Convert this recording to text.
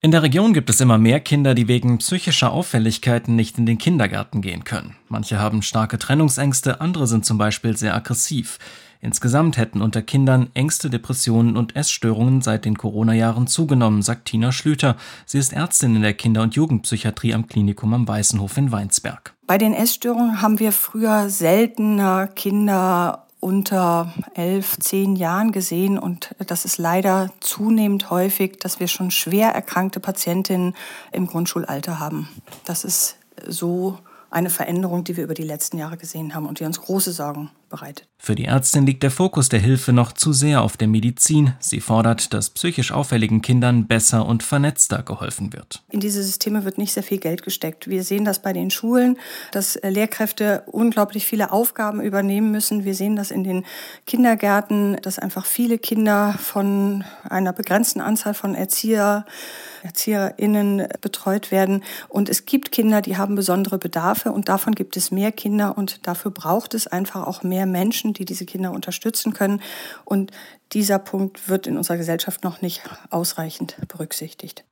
In der Region gibt es immer mehr Kinder, die wegen psychischer Auffälligkeiten nicht in den Kindergarten gehen können. Manche haben starke Trennungsängste, andere sind zum Beispiel sehr aggressiv. Insgesamt hätten unter Kindern Ängste, Depressionen und Essstörungen seit den Corona-Jahren zugenommen, sagt Tina Schlüter. Sie ist Ärztin in der Kinder- und Jugendpsychiatrie am Klinikum am Weißenhof in Weinsberg. Bei den Essstörungen haben wir früher seltener Kinder unter 11, 10 Jahren gesehen und das ist leider zunehmend häufig, dass wir schon schwer erkrankte Patientinnen im Grundschulalter haben. Das ist so eine Veränderung, die wir über die letzten Jahre gesehen haben und die uns große Sorgen bereitet. Für die Ärztin liegt der Fokus der Hilfe noch zu sehr auf der Medizin. Sie fordert, dass psychisch auffälligen Kindern besser und vernetzter geholfen wird. In diese Systeme wird nicht sehr viel Geld gesteckt. Wir sehen das bei den Schulen, dass Lehrkräfte unglaublich viele Aufgaben übernehmen müssen. Wir sehen das in den Kindergärten, dass einfach viele Kinder von einer begrenzten Anzahl von ErzieherInnen betreut werden. Und es gibt Kinder, die haben besondere Bedarfe und davon gibt es mehr Kinder und dafür braucht es einfach auch mehr Menschen, die diese Kinder unterstützen können. Und dieser Punkt wird in unserer Gesellschaft noch nicht ausreichend berücksichtigt.